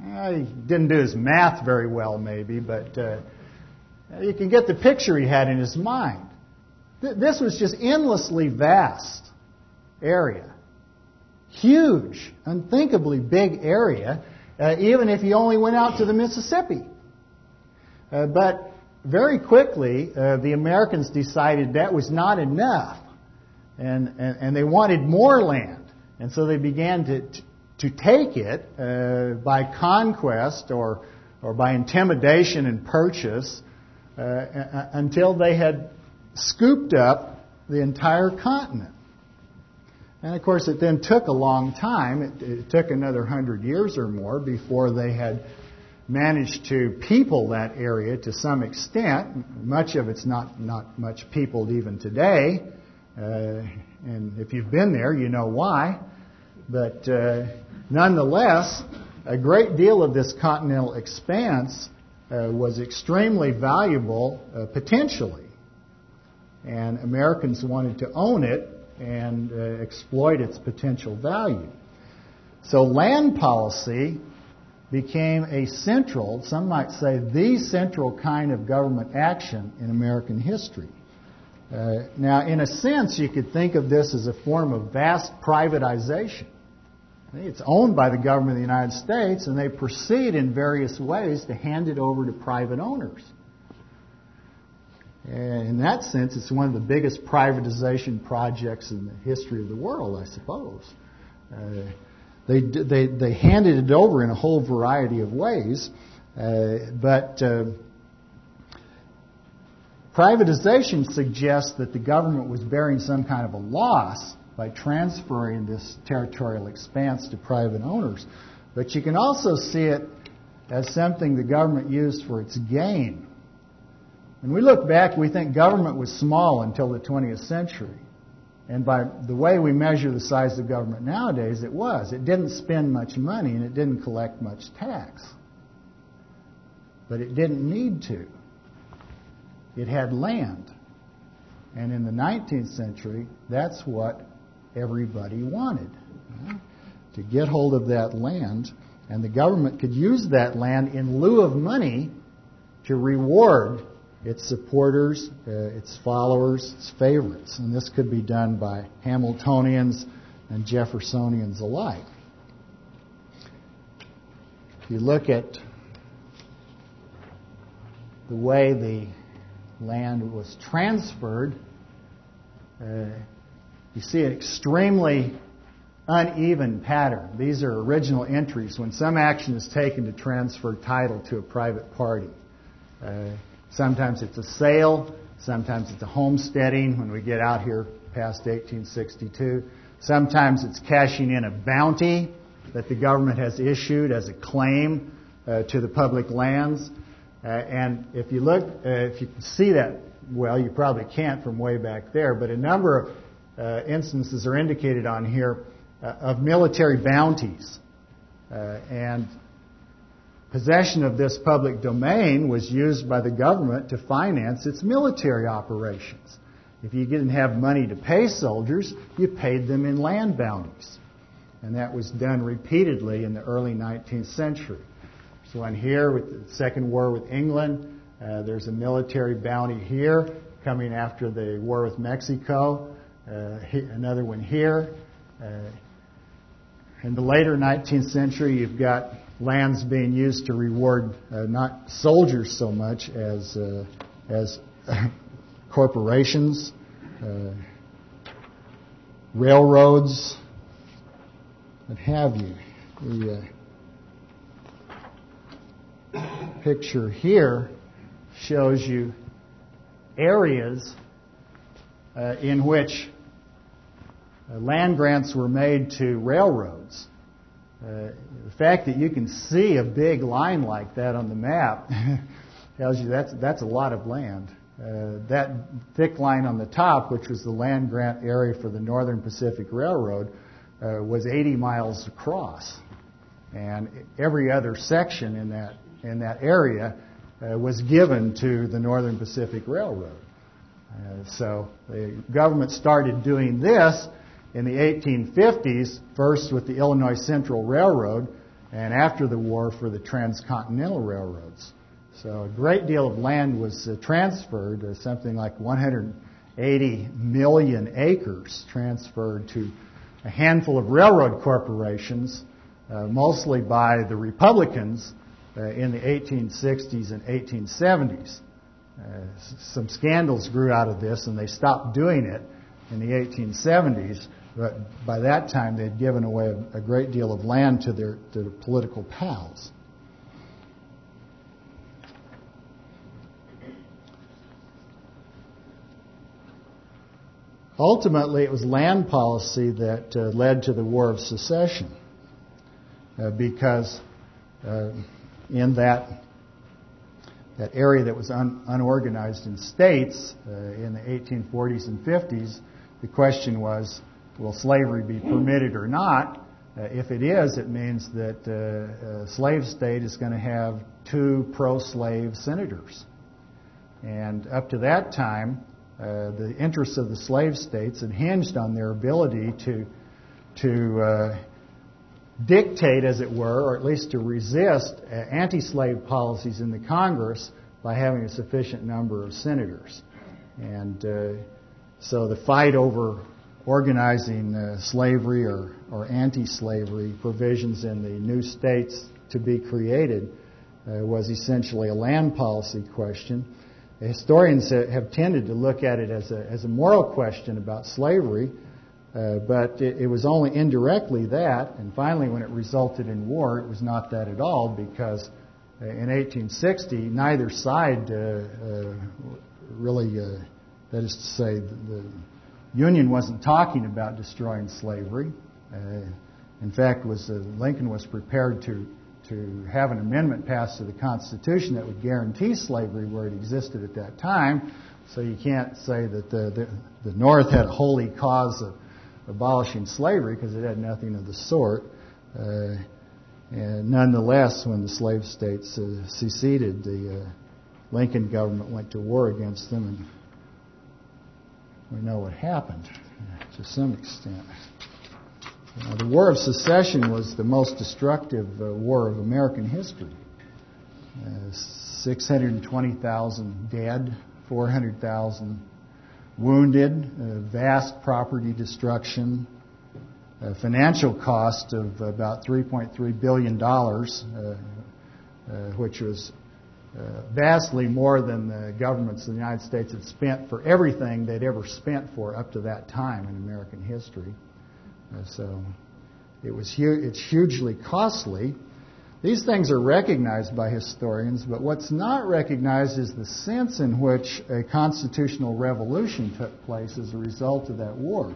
S1: He didn't do his math very well, maybe, but you can get the picture he had in his mind. This was just endlessly vast area. Huge, unthinkably big area, even if you only went out to the Mississippi. But very quickly, the Americans decided that was not enough, and they wanted more land. And so they began to take it by conquest or by intimidation and purchase until they had scooped up the entire continent. And of course, it then took a long time. It took another 100 years or more before they had managed to people that area to some extent. Much of it's not much peopled even today. And if you've been there, you know why. But nonetheless, a great deal of this continental expanse was extremely valuable potentially. And Americans wanted to own it and exploit its potential value. So land policy became a central, some might say the central kind of government action in American history. Now, in a sense, you could think of this as a form of vast privatization. It's owned by the government of the United States, and they proceed in various ways to hand it over to private owners. In that sense, it's one of the biggest privatization projects in the history of the world, I suppose. They handed it over in a whole variety of ways, but privatization suggests that the government was bearing some kind of a loss by transferring this territorial expanse to private owners. But you can also see it as something the government used for its gain. When we look back, we think government was small until the 20th century. And by the way we measure the size of government nowadays, it was. It didn't spend much money and it didn't collect much tax. But it didn't need to. It had land. And in the 19th century, that's what everybody wanted. To get hold of that land. And the government could use that land in lieu of money to reward its supporters, its followers, its favorites. And this could be done by Hamiltonians and Jeffersonians alike. If you look at the way the land was transferred, you see an extremely uneven pattern. These are original entries when some action is taken to transfer title to a private party. Sometimes it's a sale. Sometimes it's a homesteading when we get out here past 1862. Sometimes it's cashing in a bounty that the government has issued as a claim to the public lands. And if you look, if you can see that, well, you probably can't from way back there, but a number of instances are indicated on here of military bounties. And possession of this public domain was used by the government to finance its military operations. If you didn't have money to pay soldiers, you paid them in land bounties. And that was done repeatedly in the early 19th century. So on here with the Second War with England, there's a military bounty here coming after the war with Mexico. Another one here. In the later 19th century, you've got lands being used to reward not soldiers so much as corporations, railroads, what have you. The picture here shows you areas in which land grants were made to railroads. The fact that you can see a big line like that on the map tells you that's a lot of land. That thick line on the top, which was the land grant area for the Northern Pacific Railroad, was 80 miles across. And every other section in that area was given to the Northern Pacific Railroad. So the government started doing this in the 1850s, first with the Illinois Central Railroad, and after the war for the transcontinental railroads. So a great deal of land was transferred, something like 180 million acres transferred to a handful of railroad corporations, mostly by the Republicans in the 1860s and 1870s. Some scandals grew out of this, and they stopped doing it in the 1870s. But by that time, they had given away a great deal of land to their political pals. Ultimately, it was land policy that led to the War of Secession, because in that area that was unorganized in states in the 1840s and 50s, the question was, will slavery be permitted or not? If it is, it means that a slave state is going to have 2 pro-slave senators. And up to that time, the interests of the slave states had hinged on their ability to dictate, as it were, or at least to resist anti-slave policies in the Congress by having a sufficient number of senators. And so the fight over organizing slavery or anti-slavery provisions in the new states to be created was essentially a land policy question. Historians have tended to look at it as a moral question about slavery, but it was only indirectly that, and finally when it resulted in war, it was not that at all, because in 1860, neither side really, that is to say, the Union wasn't talking about destroying slavery. In fact, Lincoln was prepared to have an amendment passed to the Constitution that would guarantee slavery where it existed at that time. So you can't say that the North had a holy cause of abolishing slavery, because it had nothing of the sort. And nonetheless, when the slave states seceded, the Lincoln government went to war against them, and we know what happened to some extent. The War of Secession was the most destructive war of American history. 620,000 dead, 400,000 wounded, vast property destruction, a financial cost of about $3.3 billion, which was vastly more than the governments of the United States had spent for everything they'd ever spent for up to that time in American history. So it's hugely costly. These things are recognized by historians, but what's not recognized is the sense in which a constitutional revolution took place as a result of that war.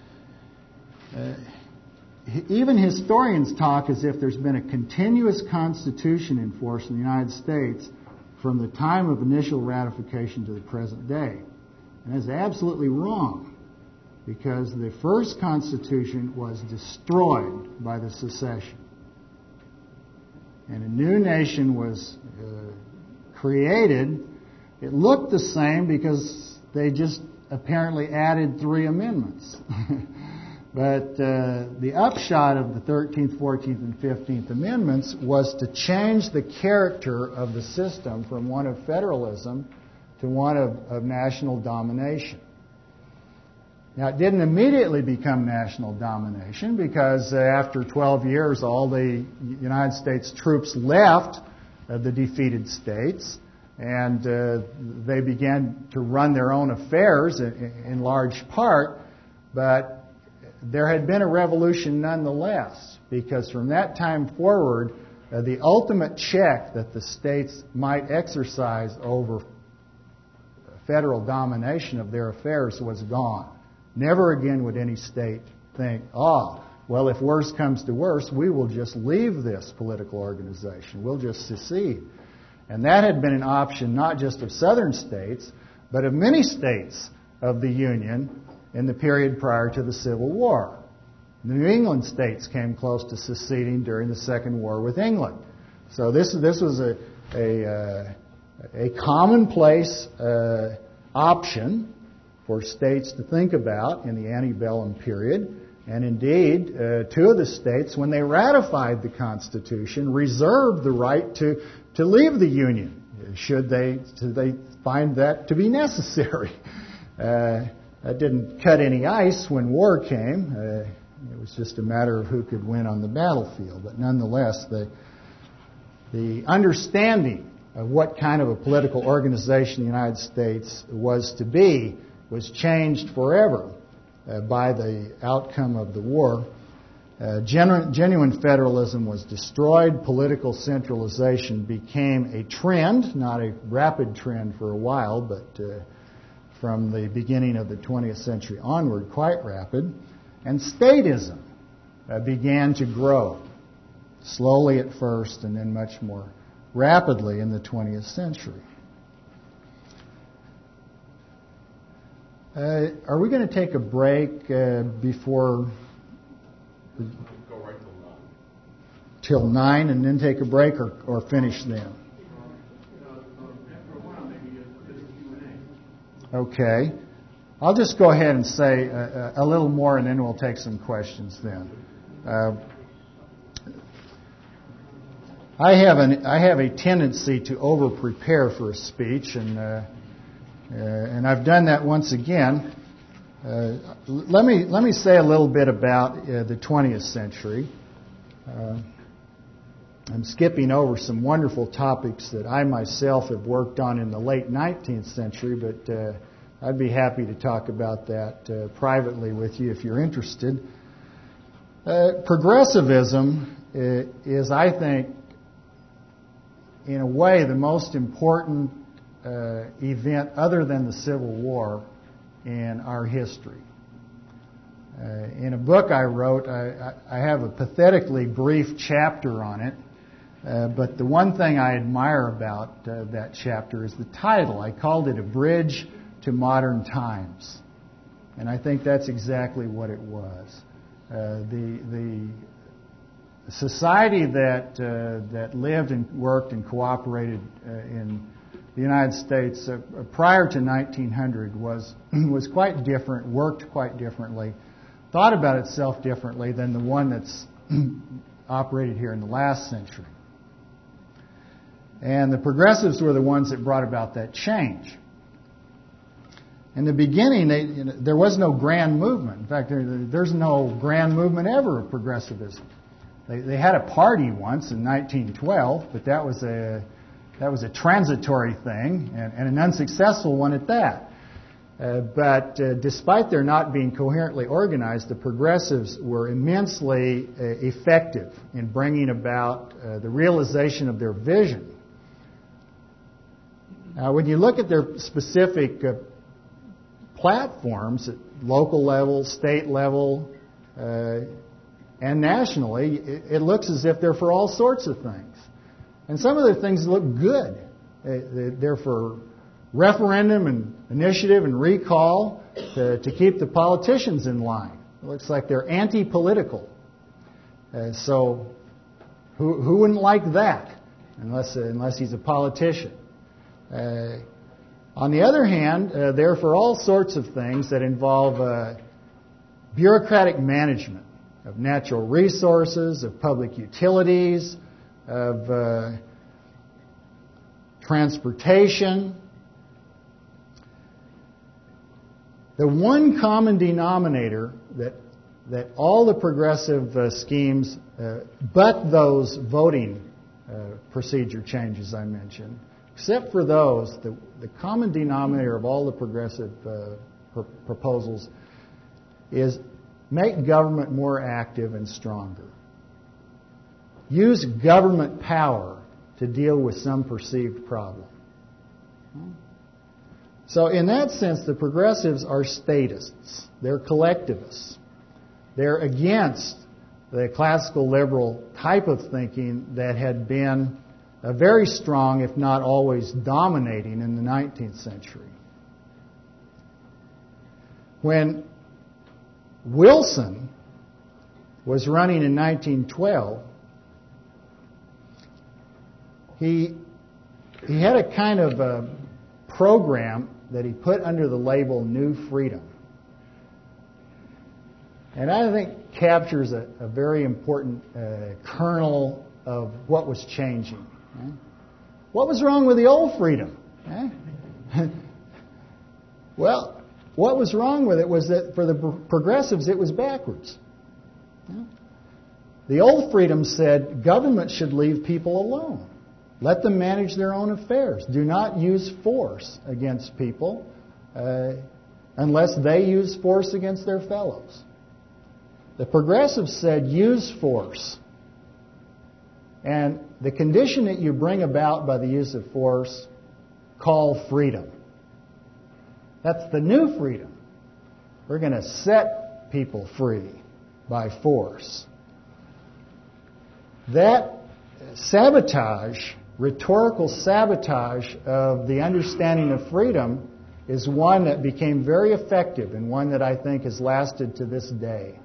S1: Even historians talk as if there's been a continuous constitution in force in the United States from the time of initial ratification to the present day. And that's absolutely wrong, because the first Constitution was destroyed by the secession. And a new nation was created. It looked the same because they just apparently added 3 amendments. But the upshot of the 13th, 14th, and 15th Amendments was to change the character of the system from one of federalism to one of national domination. Now, it didn't immediately become national domination, because after 12 years, all the United States troops left the defeated states, and they began to run their own affairs in large part. But there had been a revolution nonetheless, because from that time forward, the ultimate check that the states might exercise over federal domination of their affairs was gone. Never again would any state think, well, if worse comes to worse, we will just leave this political organization. We'll just secede. And that had been an option not just of southern states, but of many states of the Union in the period prior to the Civil War. The New England states came close to seceding during the Second War with England. So this was a commonplace option for states to think about in the antebellum period. And indeed, two of the states, when they ratified the Constitution, reserved the right to leave the Union, should they find that to be necessary. That didn't cut any ice when war came. It was just a matter of who could win on the battlefield. But nonetheless, the understanding of what kind of a political organization the United States was to be was changed forever by the outcome of the war. Genuine federalism was destroyed. Political centralization became a trend, not a rapid trend for a while, but from the beginning of the 20th century onward, quite rapid. And statism began to grow, slowly at first and then much more rapidly in the 20th century. Are we going to take a break before...
S2: Go right
S1: till 9 and then take a break or finish then?
S2: After a while, maybe a bit of Q&A.
S1: Okay. I'll just go ahead and say a little more and then we'll take some questions then. I have a tendency to over-prepare for a speech, and I've done that once again. Let me say a little bit about the 20th century. I'm skipping over some wonderful topics that I myself have worked on in the late 19th century, but I'd be happy to talk about that privately with you if you're interested. Progressivism is, I think, in a way, the most important event other than the Civil War in our history. In a book I wrote, I have a pathetically brief chapter on it, but the one thing I admire about that chapter is the title. I called it A Bridge to Modern Times, and I think that's exactly what it was. The society that lived and worked and cooperated in the United States prior to 1900 was quite different, worked quite differently, thought about itself differently than the one that's operated here in the last century. And the progressives were the ones that brought about that change. In the beginning, there was no grand movement. In fact, there's no grand movement ever of progressivism. They had a party once in 1912, but that was a transitory thing and an unsuccessful one at that. But despite their not being coherently organized, the progressives were immensely effective in bringing about the realization of their vision. Now, when you look at their specific platforms at local level, state level, and nationally, it looks as if they're for all sorts of things. And some of their things look good. They're for referendum and initiative and recall to keep the politicians in line. It looks like they're anti-political. So who wouldn't like that unless he's a politician? On the other hand, they're for all sorts of things that involve bureaucratic management of natural resources, of public utilities, of transportation. The one common denominator that all the progressive schemes, but those voting procedure changes I mentioned, except for those, the common denominator of all the progressive proposals is make government more active and stronger. Use government power to deal with some perceived problem. So in that sense, the progressives are statists. They're collectivists. They're against the classical liberal type of thinking that had been very strong, if not always dominating, in the 19th century. When Wilson was running in 1912, he had a kind of a program that he put under the label New Freedom. And I think captures a very important kernel of what was changing. What was wrong with the old freedom? Well, what was wrong with it was that for the progressives it was backwards. The old freedom said government should leave people alone. Let them manage their own affairs. Do not use force against people unless they use force against their fellows. The progressives said use force. And the condition that you bring about by the use of force, call freedom. That's the new freedom. We're going to set people free by force. That sabotage, rhetorical sabotage of the understanding of freedom is one that became very effective and one that I think has lasted to this day.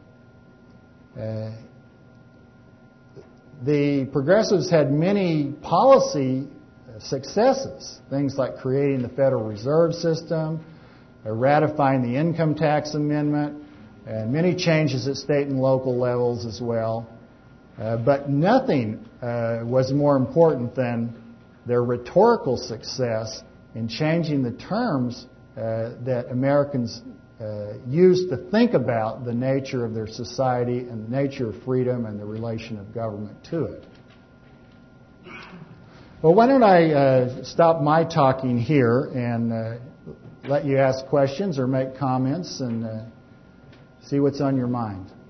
S1: The progressives had many policy successes, things like creating the Federal Reserve System, ratifying the Income Tax Amendment, and many changes at state and local levels as well. But nothing was more important than their rhetorical success in changing the terms that Americans used to think about the nature of their society and the nature of freedom and the relation of government to it. Well, why don't I stop my talking here and let you ask questions or make comments and see what's on your mind.